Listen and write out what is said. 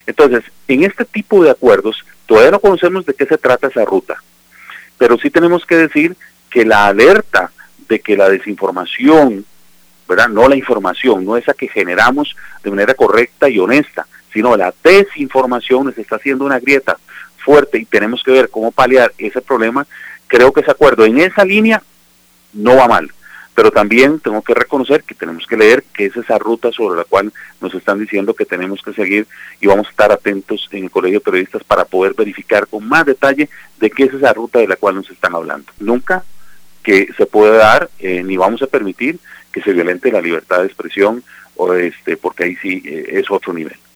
Entonces, en este tipo de acuerdos, todavía no conocemos de qué se trata esa ruta, pero sí tenemos que decir que la alerta de que la desinformación, ¿verdad? No la información, no esa que generamos de manera correcta y honesta, sino la desinformación nos está haciendo una grieta fuerte y tenemos que ver cómo paliar ese problema. Creo que ese acuerdo en esa línea no va mal, pero también tengo que reconocer que tenemos que leer que es esa ruta sobre la cual nos están diciendo que tenemos que seguir y vamos a estar atentos en el Colegio de Periodistas para poder verificar con más detalle de qué es esa ruta de la cual nos están hablando. Nunca que se puede dar, ni vamos a permitir que se violente la libertad de expresión, porque ahí sí es otro nivel.